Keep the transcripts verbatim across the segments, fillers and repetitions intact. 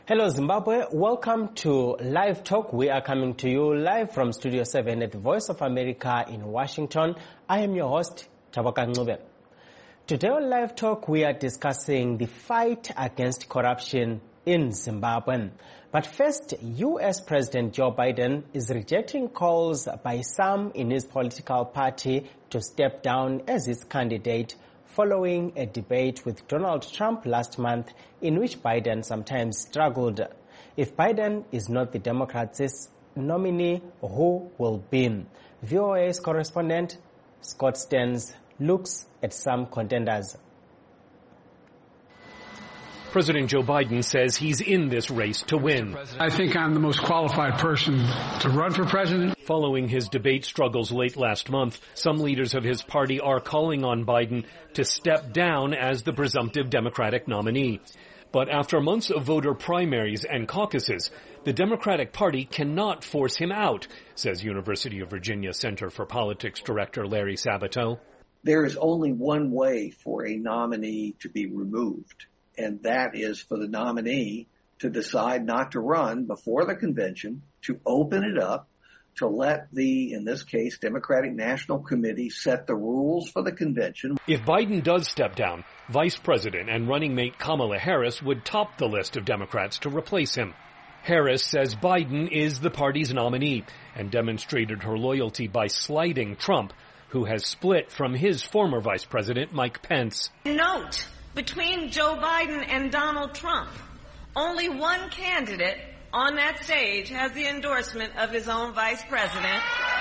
Hello Zimbabwe, welcome to Live Talk. We are coming to you live from Studio seven at the Voice of America in Washington. I am your host, Tabaka Ncube. Today on Live Talk, we are discussing the fight against corruption in Zimbabwe. But first, U S President Joe Biden is rejecting calls by some in his political party to step down as his candidate following a debate with Donald Trump last month in which Biden sometimes struggled. If Biden is not the Democrats' nominee, who will be? V O A's correspondent Scott Stearns looks at some contenders. President Joe Biden says he's in this race to win. I think I'm the most qualified person to run for president. Following his debate struggles late last month, some leaders of his party are calling on Biden to step down as the presumptive Democratic nominee. But after months of voter primaries and caucuses, the Democratic Party cannot force him out, says University of Virginia Center for Politics Director Larry Sabato. There is only one way for a nominee to be removed, and that is for the nominee to decide not to run before the convention, to open it up, to let the, in this case, Democratic National Committee set the rules for the convention. If Biden does step down, Vice President and running mate Kamala Harris would top the list of Democrats to replace him. Harris says Biden is the party's nominee and demonstrated her loyalty by slighting Trump, who has split from his former Vice President Mike Pence. Note, between Joe Biden and Donald Trump, only one candidate on that stage has the endorsement of his own vice president.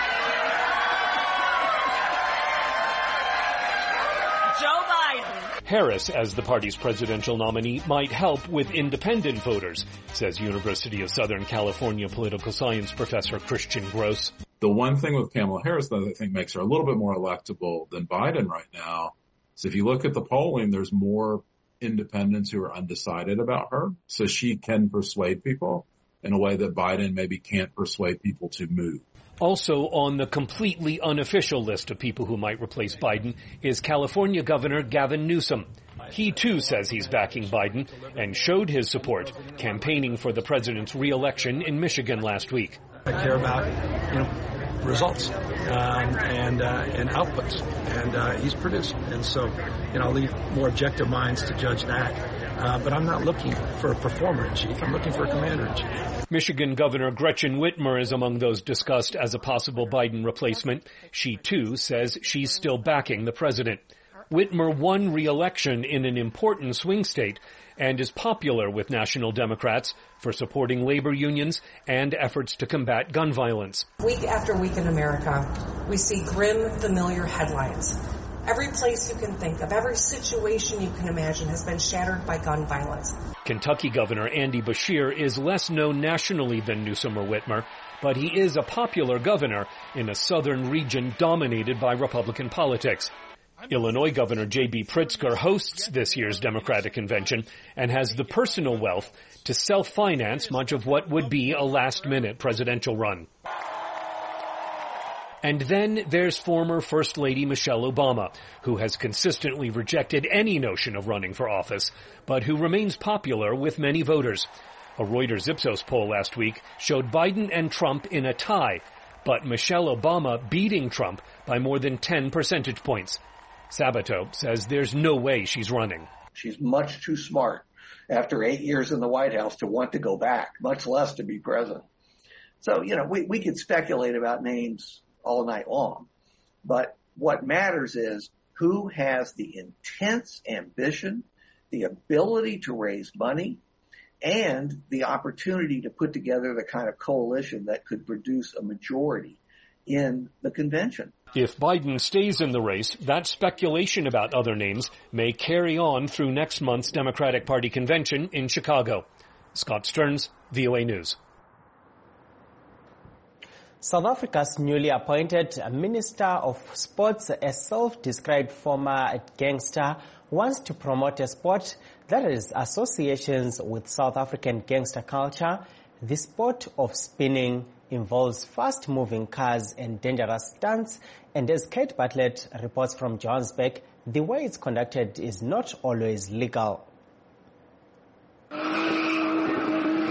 Joe Biden. Harris, as the party's presidential nominee, might help with independent voters, says University of Southern California political science professor Christian Gross. The one thing with Kamala Harris that I think makes her a little bit more electable than Biden right now is if you look at the polling, there's more independents who are undecided about her. So she can persuade people in a way that Biden maybe can't persuade people to move. Also on the completely unofficial list of people who might replace Biden is California Governor Gavin Newsom. He too says he's backing Biden and showed his support campaigning for the president's re-election in Michigan last week. I care about, you know, results um, and uh, and outputs, and uh, he's produced. And so, you know, I'll leave more objective minds to judge that. Uh, but I'm not looking for a performer-in-chief. I'm looking for a commander-in-chief. Michigan Governor Gretchen Whitmer is among those discussed as a possible Biden replacement. She, too, says she's still backing the president. Whitmer won re-election in an important swing state and is popular with national Democrats for supporting labor unions and efforts to combat gun violence. Week after week in America, we see grim, familiar headlines. Every place you can think of, every situation you can imagine has been shattered by gun violence. Kentucky Governor Andy Beshear is less known nationally than Newsom or Whitmer, but he is a popular governor in a southern region dominated by Republican politics. Illinois Governor J B Pritzker hosts this year's Democratic convention and has the personal wealth to self-finance much of what would be a last-minute presidential run. And then there's former First Lady Michelle Obama, who has consistently rejected any notion of running for office, but who remains popular with many voters. A Reuters Ipsos poll last week showed Biden and Trump in a tie, but Michelle Obama beating Trump by more than ten percentage points. Sabato says there's no way she's running. She's much too smart after eight years in the White House to want to go back, much less to be president. So, you know, we, we could speculate about names all night long, but what matters is who has the intense ambition, the ability to raise money, and the opportunity to put together the kind of coalition that could produce a majority in the convention. If Biden stays in the race, that speculation about other names may carry on through next month's Democratic Party convention in Chicago. Scott Stearns, V O A News. South Africa's newly appointed Minister of Sports, a self-described former gangster, wants to promote a sport that has associations with South African gangster culture. The sport of spinning involves fast-moving cars and dangerous stunts, and as Kate Bartlett reports from Johannesburg, the way it's conducted is not always legal.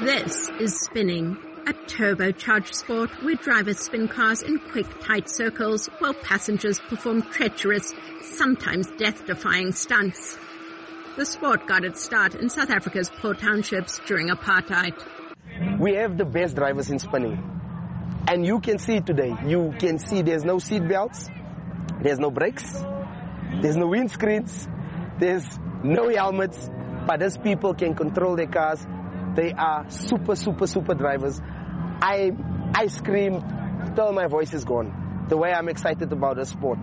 This is spinning, a turbocharged sport where drivers spin cars in quick, tight circles while passengers perform treacherous, sometimes death-defying stunts. The sport got its start in South Africa's poor townships during apartheid. We have the best drivers in spinning. And you can see today, you can see there's no seat belts, there's no brakes, there's no windscreens, there's no helmets, but these people can control their cars. They are super, super, super drivers. I I scream till my voice is gone, the way I'm excited about this sport.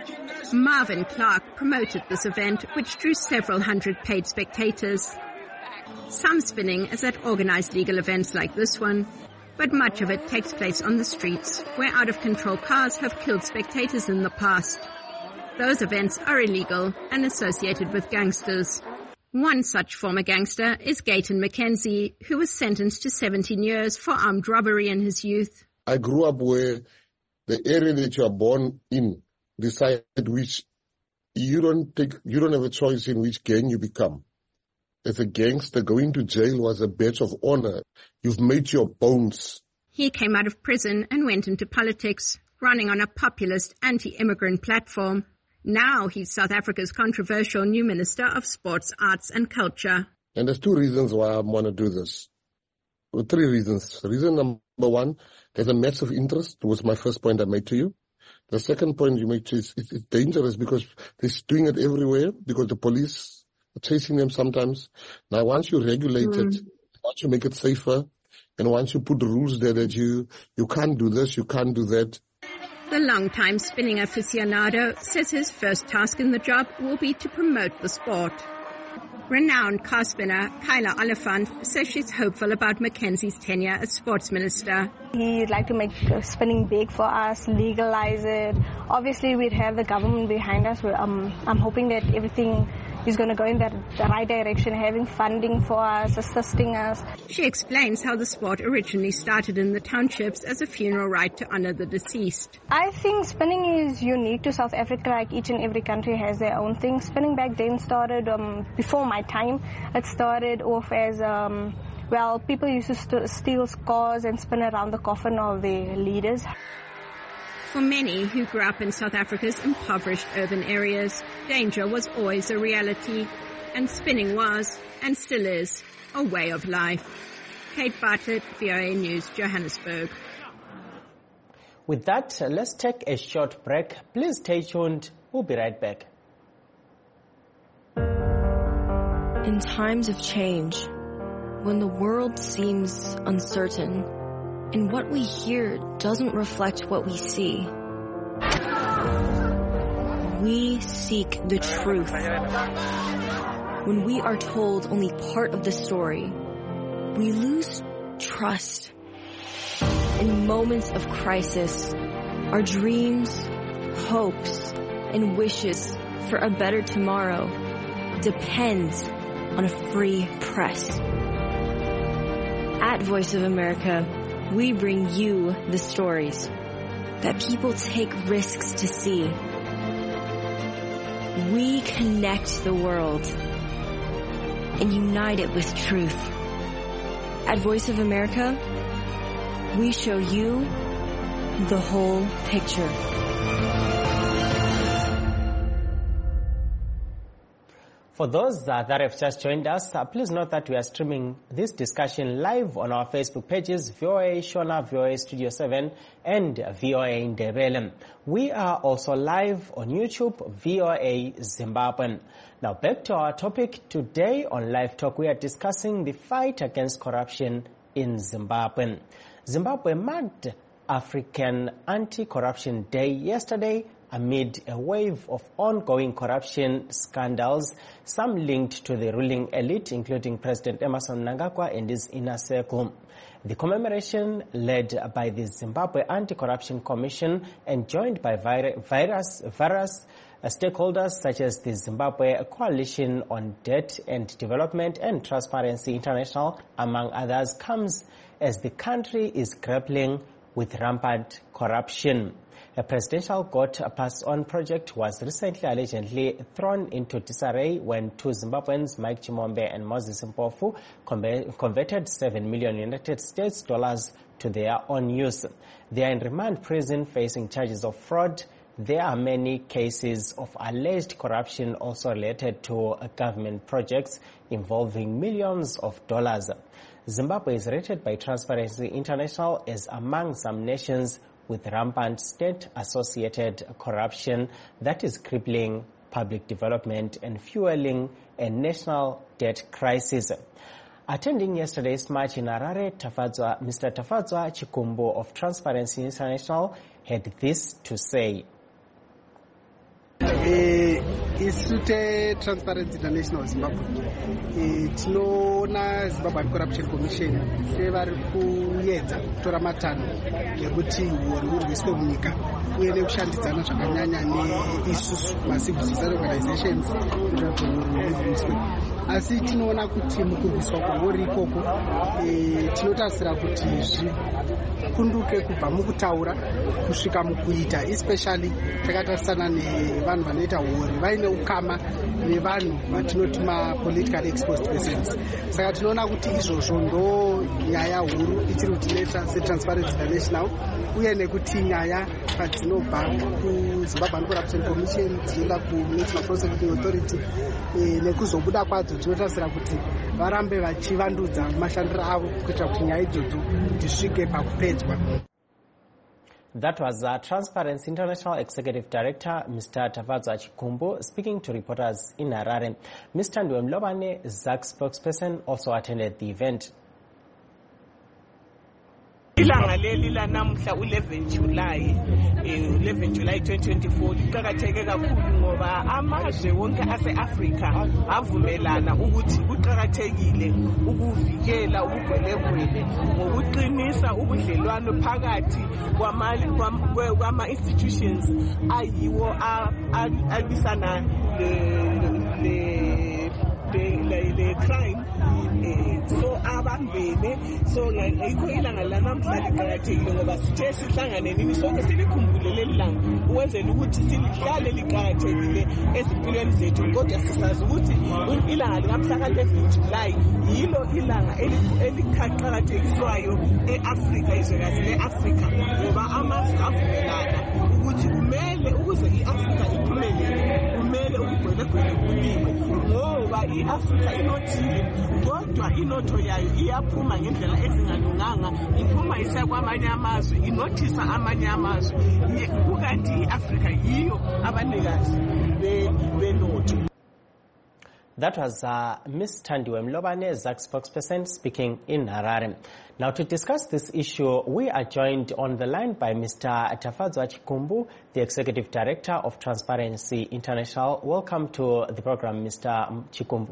Marvin Clark promoted this event, which drew several hundred paid spectators. Some spinning is at organized legal events like this one, but much of it takes place on the streets, where out-of-control cars have killed spectators in the past. Those events are illegal and associated with gangsters. One such former gangster is Gayton McKenzie, who was sentenced to seventeen years for armed robbery in his youth. I grew up where the area that you are born in decide which you don't take, you don't have a choice in which gang you become. As a gangster, going to jail was a badge of honor. You've made your bones. He came out of prison and went into politics, running on a populist anti-immigrant platform. Now he's South Africa's controversial new Minister of Sports, Arts and Culture. And there's two reasons why I want to do this. Well, three reasons. Reason number one, there's a massive interest. It was my first point I made to you. The second point you made is it's, it's dangerous because they're doing it everywhere because the police are chasing them sometimes. Now, once you regulate mm. it, once you make it safer, and once you put the rules there that you, you can't do this, you can't do that. The long-time spinning aficionado says his first task in the job will be to promote the sport. Renowned car spinner Kyla Oliphant says she's hopeful about Mackenzie's tenure as sports minister. He'd like to make spinning big for us, legalize it. Obviously, we'd have the government behind us. Um, I'm hoping that everything is going to go in that, the right direction, having funding for us, assisting us. She explains how the sport originally started in the townships as a funeral rite to honor the deceased. I think spinning is unique to South Africa, like each and every country has their own thing. Spinning back then started um, before my time. It started off as, um, well, people used to st- steal scars and spin around the coffin of their leaders. For many who grew up in South Africa's impoverished urban areas, danger was always a reality, and spinning was, and still is, a way of life. Kate Bartlett, V O A News, Johannesburg. With that, let's take a short break. Please stay tuned. We'll be right back. In times of change, when the world seems uncertain, and what we hear doesn't reflect what we see, we seek the truth. When we are told only part of the story, we lose trust. In moments of crisis, our dreams, hopes, and wishes for a better tomorrow depends on a free press. At Voice of America, we bring you the stories that people take risks to see. We connect the world and unite it with truth. At Voice of America, we show you the whole picture. For those uh, that have just joined us, uh, please note that we are streaming this discussion live on our Facebook pages, V O A Shona, V O A Studio seven, and V O A Ndebele. We are also live on YouTube, V O A Zimbabwe. Now back to our topic. Today on Live Talk, we are discussing the fight against corruption in Zimbabwe. Zimbabwe marked African Anti-Corruption Day yesterday amid a wave of ongoing corruption scandals, some linked to the ruling elite, including President Emmerson Mnangagwa and his inner circle. The commemoration, led by the Zimbabwe Anti-Corruption Commission and joined by various, various stakeholders such as the Zimbabwe Coalition on Debt and Development and Transparency International, among others, comes as the country is grappling with rampant corruption. A presidential got pass-on project was recently allegedly thrown into disarray when two Zimbabweans, Mike Chimombe and Moses Mpofu, converted seven million United States dollars to their own use. They are in remand prison facing charges of fraud. There are many cases of alleged corruption also related to government projects involving millions of dollars. Zimbabwe is rated by Transparency International as among some nations with rampant state-associated corruption that is crippling public development and fueling a national debt crisis. Attending yesterday's march in Harare, Tafadzwa, Mister Tafadzwa Chikumbu of Transparency International had this to say. Isute Transparency International Zimbabwe tinoona Zimbabwe Corruption Commission sevari kuedza kutora matanho ekuti huori hurwiswe munyika uye nekushandidzana zvakanyanya neisusu macivil society organizations kuti huori hurwiswe. Asi tinoona kuti mukurwiswa kwahuri ikoko tinotarisira kuti zvikunduke kubva mukutaura kusvika mukuita, especially takatarisana nevanhu vanoita huori vaine ukama nevanhu vatinoti mapolitical exposed persons. Saka tinoona kuti izvozvo ndo nyaya huru ichiri kutinetsa seTransparency International, uye nekuti nyaya padzinobva kuZimbabwe Corruption Commission dzichienda kuNational Prosecuting Authority nekuzobuda kwadzo tinotarisira kuti varambe vachivandudza mashandiro avo kuitira kuti nyaya idzodzo dzisvike pakupedzwa. That was uh, Transparency International Executive Director Mister Tafadzwa Chikumbu speaking to reporters in Harare. Mister Ndwemlobane, Z A C spokesperson, also attended the event. Ilanga leli lanamuhla u-eleven July eleven July twenty twenty-four liqhakatheke kakhulu ngoba amazwe wonke ase-Afrika avumelana ukuthi kuqhakathekile ukuvikela ubugwele ngokuqinisa ubudlelwano phakathi kwama-institutions ayiwo alwisana le crime so abambene so ngikho ilanga lanamhla liqhakathekile ngoba sithe sihlanganeni sonke silikhumbule leli langa ukwenzela ukuthi silihlale liqhakathekile ezimpilweni zethu, kodwa sisazi ukuthi ilanga likamhla ka-eleven July yilo ilanga eliqhakathekiswayo e-Afrika, izwekazi le-Afrika, ngoba amazwe avumelana ukuthi kumele ukuze i-Afrika iphumelele kumele ubugwelegwele buliwe ngoba i-Afrika inothile kodwa inotho yayo iyaphuma ngendlela ezingalunganga, iphuma isa kwamanye amazwe, inothisa amanye amazwe, kukanti i-Afrika yiyo abanikazi benotho. That was uh, Miz Thandiwe Mlobane, Z A C spokesperson, speaking in Harare. Now, to discuss this issue, we are joined on the line by Mister Tafadzwa Chikumbu, the Executive Director of Transparency International. Welcome to the program, Mister Chikumbu.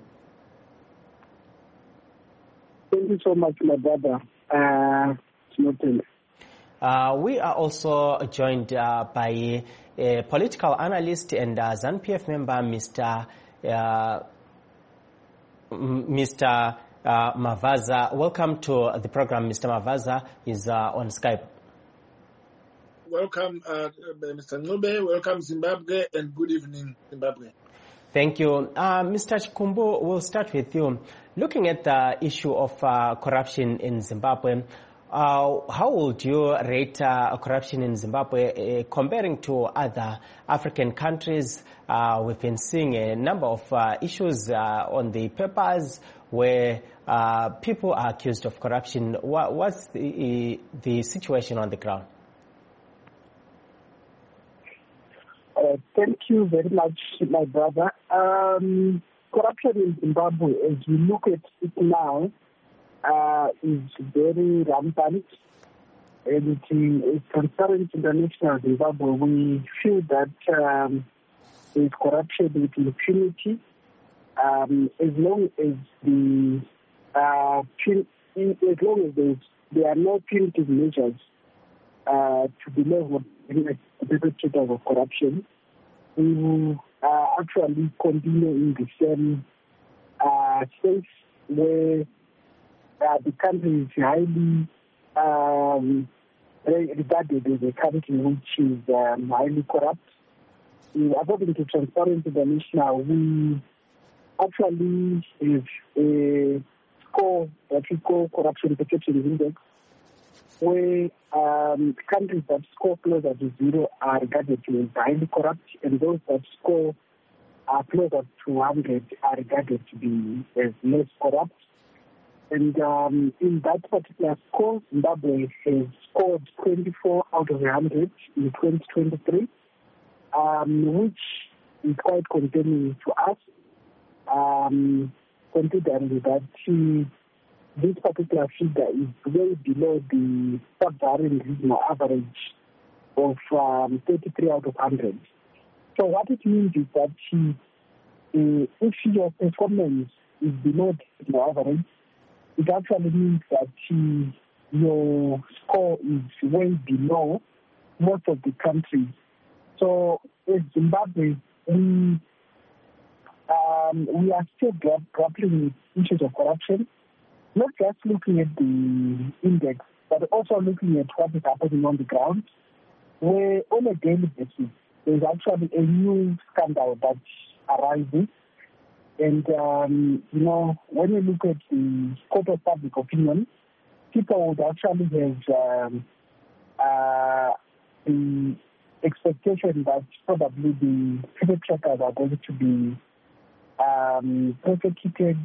Thank you so much, my brother. Uh, uh, we are also joined uh, by a political analyst and uh, Z A N P F member, Mister Uh, Mister Uh, Mavaza. Welcome to the program. Mister Mavaza is uh, on Skype. Welcome, uh, Mister Ncube. Welcome, Zimbabwe, and good evening, Zimbabwe. Thank you. Uh, Mister Chikumbu, we'll start with you. Looking at the issue of uh, corruption in Zimbabwe, uh, how would you rate uh, corruption in Zimbabwe uh, comparing to other African countries? Uh, we've been seeing a number of uh, issues uh, on the papers where uh, people are accused of corruption. What, what's the, the situation on the ground? Uh, thank you very much, my brother. Um, corruption in Zimbabwe, as we look at it now, uh, is very rampant. And in Transparency International Zimbabwe, we feel that um, there is corruption with impunity. Um, as long as the uh, as long as there, there are no punitive measures uh, to be leveled against the perpetrators of corruption, we will uh, actually continue in the same uh, space where uh, the country is highly um, regarded as a country which is um, highly corrupt. Uh, according to Transparency International, we actually have a score that we call Corruption Perception Index, where um, countries that score closer to zero are regarded as highly corrupt, and those that score are closer to one hundred are regarded to be as less corrupt. And um, in that particular score, Zimbabwe has scored twenty-four out of one hundred in twenty twenty-three, um, which is quite concerning to us, um, considering that uh, this particular figure is way below the sub-Saharan regional average of um, thirty-three out of one hundred. So what it means is that uh, if your performance is below the average, it actually means that uh, your score is way below most of the countries. So as Zimbabwe, we, um, we are still grappling with issues of corruption, not just looking at the index, but also looking at what is happening on the ground, where on a daily basis, there's actually a new scandal that arises. And, um, you know, when you look at the court of public opinion, people would actually have um, uh, the expectation that probably the perpetrators are going to be um, prosecuted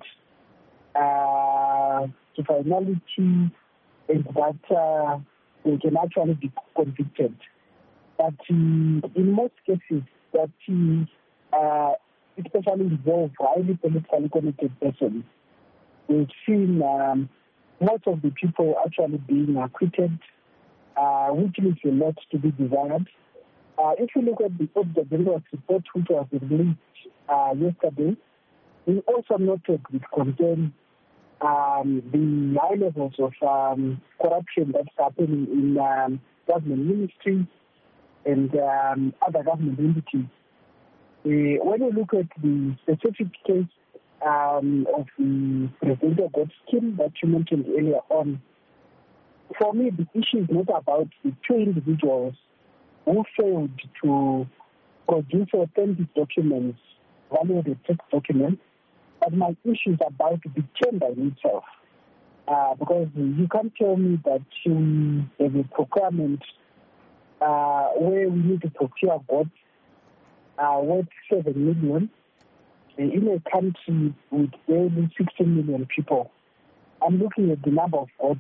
uh, to finality, and that uh, they can actually be convicted. But uh, in most cases, that uh, especially involve highly politically connected persons, we've seen um, most of the people actually being acquitted, uh, which leaves a lot to be desired. Uh, if you look at the Auditor General's report, which was released uh, yesterday, we also noted with concern um, the high levels of um, corruption that's happening in um, government ministries and um, other government entities. Uh, when you look at the specific case um, of the Presidential Gold Scheme that you mentioned earlier on, for me, the issue is not about the two individuals who failed to produce authentic documents, validated text documents, but my issue is about the tender in itself. Uh, because you can't tell me that you have a procurement uh, where we need to procure goods uh, worth seven million in a country with barely sixteen million people. I'm looking at the number of goods,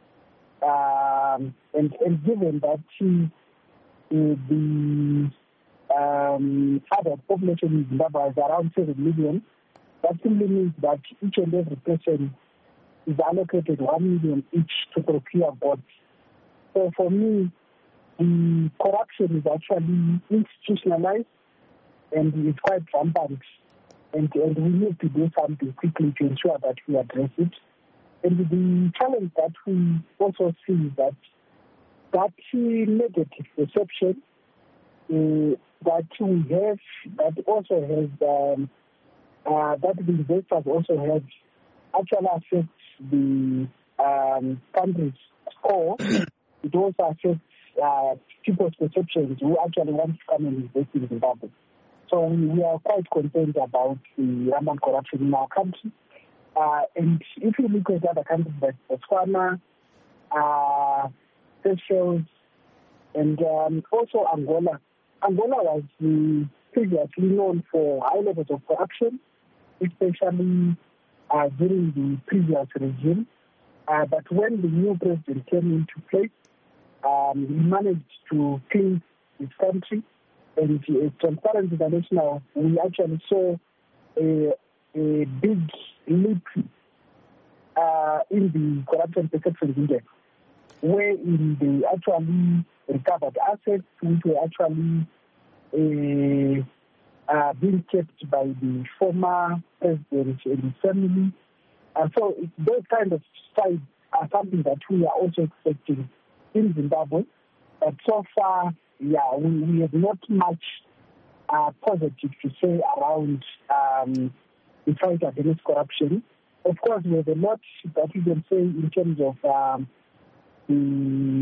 um, and, and given that uh, the um, adult population in Zimbabwe is around seven million, that simply means that each and every person is allocated one million each to procure goods. So for me, the corruption is actually institutionalized and it's quite rampant. And, and we need to do something quickly to ensure that we address it. And the challenge that we also see is that that negative perception uh, that we have, that also has, um, uh, that the investors also have, actually affects the um, country's score. It also affects uh, people's perceptions who actually want to come and invest in Zimbabwe. So we, we are quite concerned about the rampant corruption in our country. Uh, and if you look at other countries like Botswana, uh, Seychelles, and um, also Angola, Angola was uh, previously known for high levels of corruption, especially uh, during the previous regime. Uh, but when the new president came into place, um, he managed to clean his country. And uh, Transparency International, we actually saw a, a big leap uh, in the corruption perception index, wherein they actually recovered assets which were actually uh, uh, being kept by the former president and his family. And so it, those kind of sides are something that we are also expecting in Zimbabwe. But so far, yeah, we, we have not much uh, positive to say around um, the fight against corruption. Of course, we have a lot that we can say in terms of um, the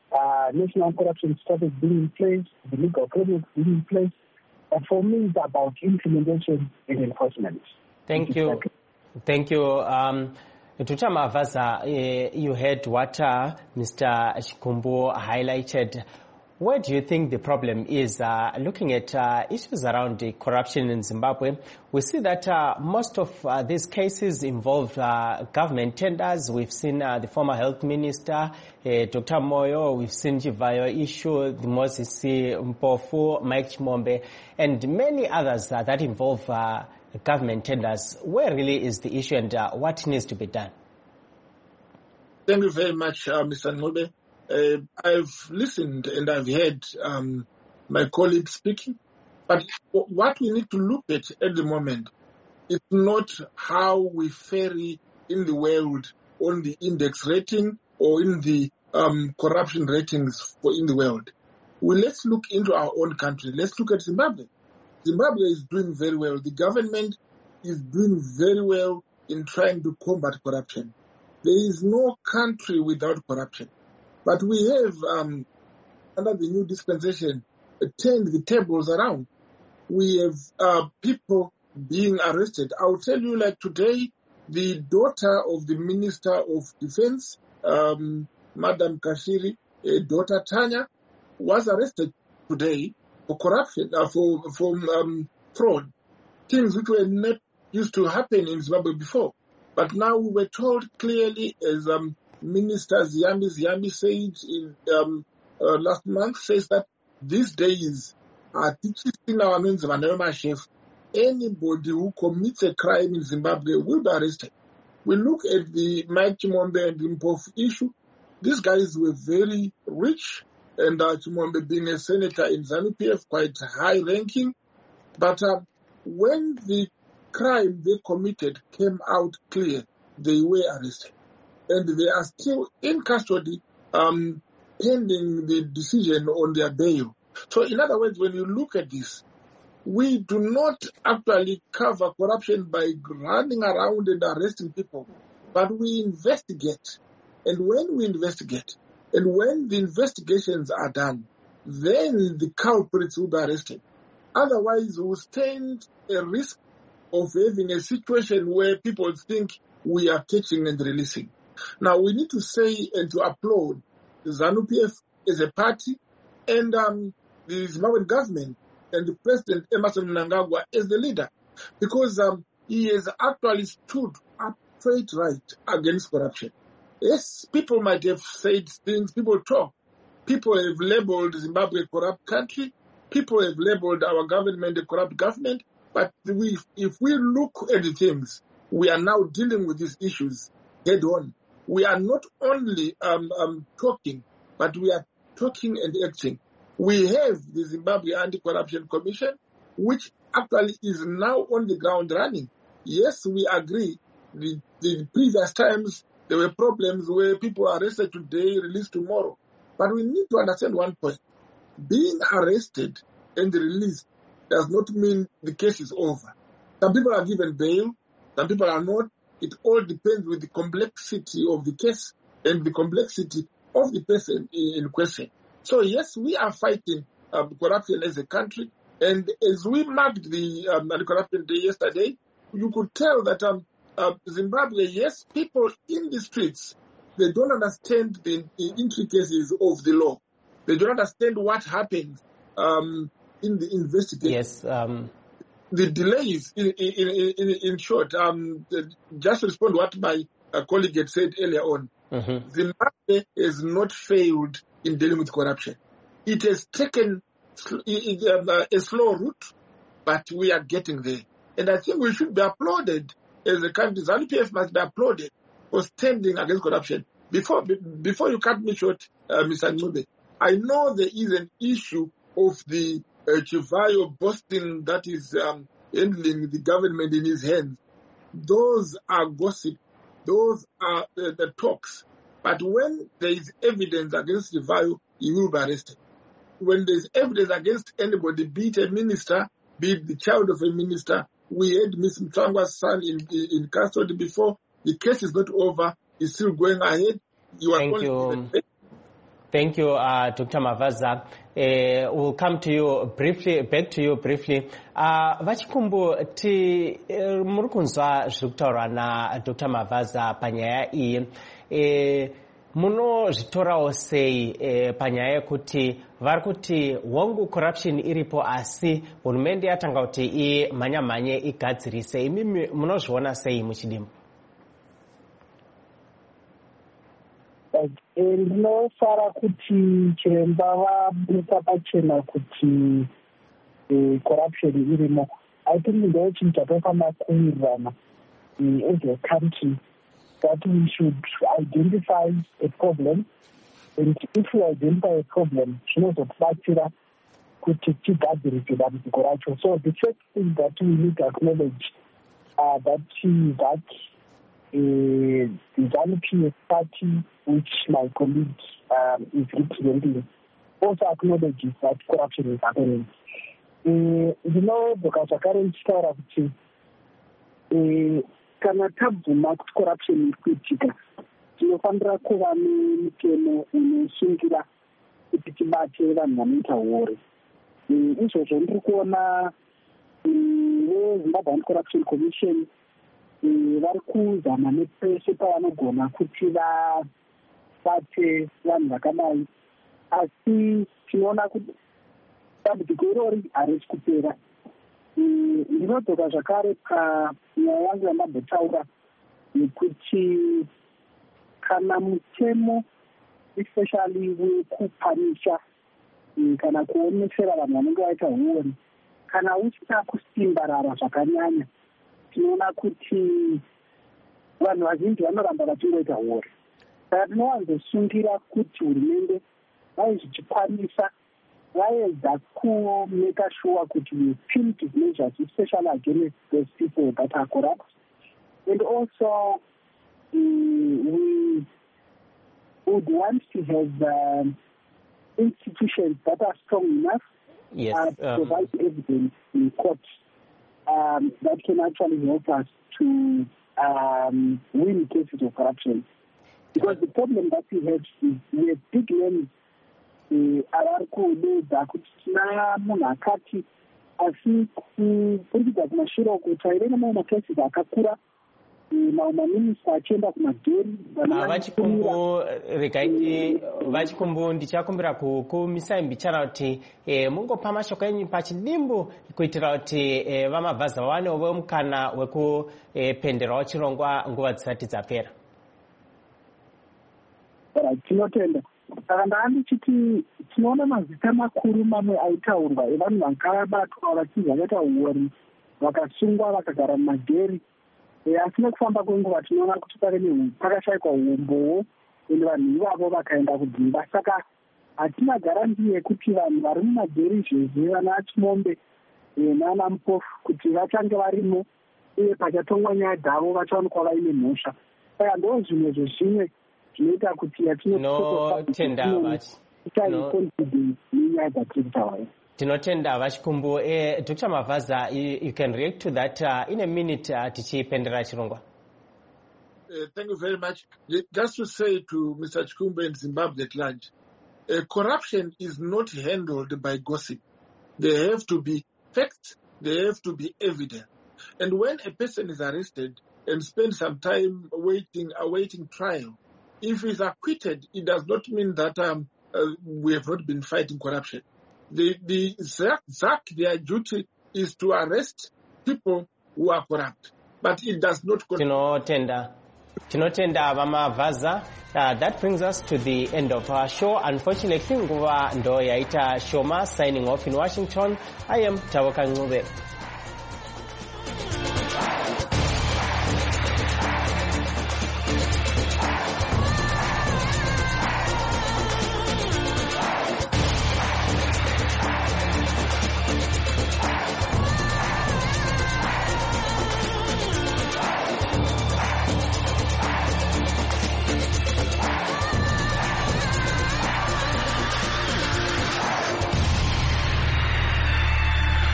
uh, national corruption status being in place, the legal framework being in place. But for me, it's about implementation and enforcement. Thank you. Thank you. Um, Tuta Mavaza, uh, you heard what uh, Mister Shikumbu highlighted. Where do you think the problem is? Uh, looking at uh, issues around the corruption in Zimbabwe, we see that uh, most of uh, these cases involve uh, government tenders. We've seen uh, the former health minister, uh, Doctor Moyo. We've seen Chivayo issue, the Moses Mpofu, Mike Chimombe, and many others uh, that involve uh, government tenders. Where really is the issue, and uh, what needs to be done? Thank you very much, uh, Mister Ngobe. Uh, I've listened and I've heard um, my colleagues speaking, but what we need to look at at the moment is not how we vary in the world on the index rating or in the um, corruption ratings for in the world. Well, let's look into our own country. Let's look at Zimbabwe. Zimbabwe is doing very well. The government is doing very well in trying to combat corruption. There is no country without corruption. But we have, um, under the new dispensation, turned the tables around. We have uh, people being arrested. I'll tell you, like today, the daughter of the Minister of Defense, um, Madam Kashiri, uh, daughter Tanya, was arrested today for corruption, uh, for, for um, fraud, things which were not used to happen in Zimbabwe before. But now we were told clearly, as um, Minister Ziyambi Ziyambi said in, um, uh, last month, says that these days, uh, anybody who commits a crime in Zimbabwe will be arrested. We look at the Mike Chimombe and Mpofu issue. These guys were very rich, and uh, Chimombe being a senator in ZANU-P F, quite high ranking. But uh, when the crime they committed came out clear, they were arrested. And they are still in custody, um, pending the decision on their bail. So in other words, when you look at this, we do not actually cover corruption by running around and arresting people, but we investigate. And when we investigate, and when the investigations are done, then the culprits will be arrested. Otherwise, we stand a risk of having a situation where people think we are catching and releasing. Now, we need to say and to applaud ZANU-P F as a party and um, the Zimbabwean government and the President Emmerson Mnangagwa as the leader, because um, he has actually stood up straight right against corruption. Yes, people might have said things, people talk. People have labeled Zimbabwe a corrupt country. People have labeled our government a corrupt government. But we, if we look at the things, we are now dealing with these issues head on. We are not only um, um, talking, but we are talking and acting. We have the Zimbabwe Anti-Corruption Commission, which actually is now on the ground running. Yes, we agree. The, the previous times, there were problems where people are arrested today, released tomorrow. But we need to understand one point. Being arrested and released does not mean the case is over. Some people are given bail, some people are not. It all depends with the complexity of the case and the complexity of the person in question. So yes, we are fighting um, corruption as a country. And as we marked the um, Anti-Corruption Day yesterday, you could tell that um, uh, Zimbabwe, yes, people in the streets, they don't understand the, the intricacies of the law. They don't understand what happens um, in the investigation. Yes. Um... The delays, in, in, in, in short, um, just to respond to what my uh, colleague had said earlier on, mm-hmm. Zimbabwe has not failed in dealing with corruption. It has taken a slow route, but we are getting there. And I think we should be applauded as a country. ZANU-P F must be applauded for standing against corruption. Before before you cut me short, uh, Mister Ngube, I know there is an issue of the uh, Chivayo Boston that is um, handling the government in his hands. Those are gossip. Those are uh, the talks. But when there is evidence against Chivayo, he will be arrested. When there is evidence against anybody, be it a minister, be it the child of a minister, we had Miss Mtangwa's son in, in, in custody before. The case is not over. It's still going ahead. You are Thank you. Thank you, uh, Doctor Mavaza. Uh, we'll come to you briefly, back to you briefly. Uh, Vachikumbu, ti uh, murukunzwa zvekutaurwa na Doctor Mavaza panyaya iyi. Uh, muno zvitorawo sei uh, panyaya yekuti vari kuti wangu corruption iripo asi hurumende yatanga kuti imhanya-mhanye igadzirise. Imi munozviona sei muchidimbu? Ndinofara kuti chiremba vaburitsa pachena kuti corruption irimo. I think ndo chinhu chatofanira kuwirirana as a country that we should identify a problem, and if we identify a problem zvinozotibatsira kuti tigadzirise dambudziko racho. So the first thing that we need to acknowledge uh, that is that uh, the ZANU P F party, which my colleague um, is representing, also acknowledges that corruption is happening. Uh, you know, because I can't start to kana tabvuma kuti corruption ikuitika, tinofanira kuva nemitemo inosungira kuti tibate vanhu vanoita uori. Izvozvo ndiri kuona veZimbabwe Anti-Corruption Commission vari kuzama nepese pavanogona kuti vabate vanhu vakadai, asi tinoona kuti dambudziko irori harisi kupera. Ndinodzoka zvakare panyaya yangu yandambotaura nekuti kana mutemo especially wekupanisha kana kuonesera vanhu vanenge vaita uori kana usina kusimbarara zvakanyanya, tinoona kuti vanhu vazhinji vanoramba vachingoita uori. Saka tinowanzosungira kuti hurumende vaizvichikwanisa vaedza kumeka sure kuti we punitive measures especially against those people that are corrupt, and also um, we would want to have um, institutions that are strong enough yes, uh, to um, provide evidence in court um, that can actually help us to um, win cases of corruption. Because the problem that we have is we have big names avari kudedza kuti tina munhu akati, asi kupurikidza kumashure uku taire nemamwe macases akakura, mamwe maminista achienda kumadheri. Vachikumbu, regaiti Vachikumbu, ndichakumbira kukumisai mbichana kuti mungopa mashoko enyu pachidimbu kuitira kuti vaMavhaza vawanewo mukana wekupenderawo chirongwa nguva dzisati dzapera. Tinotenda. Saka ndaandichiti tinoona mazita makuru mamwe aitaurwa evanhu vakabatwa vachibva vaita uori vakasungwa vakagara mumadheri, asi nekufamba kwenguva tinoona kuti pakashayikwa umbowo ende vanhu ivavo vakaenda kudzimba. Saka hatina garanti yekuti vanhu vari mumadheri izvezvi vana Chimombe nana Mupofu kuti vachange varimo uye pachatongwa nyaya dzavo vachaonekwa vaine mhosva. Saka ndo zvimwe zvezvimwe zvinoita kuti yatinotenda tinotenda Vachikumbu. eh, Doctor Mavaza, you, you can react to that uh, in a minute uh, tichipendera chirongwa. Uh, thank you very much. Just to say to Mister Chikumbu and Zimbabwe at large, uh, corruption is not handled by gossip. There have to be facts, there have to be evidence. And when a person is arrested and spends some time waiting, awaiting trial, if he's acquitted, it does not mean that um, uh, we have not been fighting corruption. The the Z A C, their duty is to arrest people who are corrupt, but it does not. Tinotenda, tinotenda vaMavhaza. Uh, that brings us to the end of our show. Unfortunately, nguva ndo yaita Shoma signing off in Washington. I am Tawaka Ngube.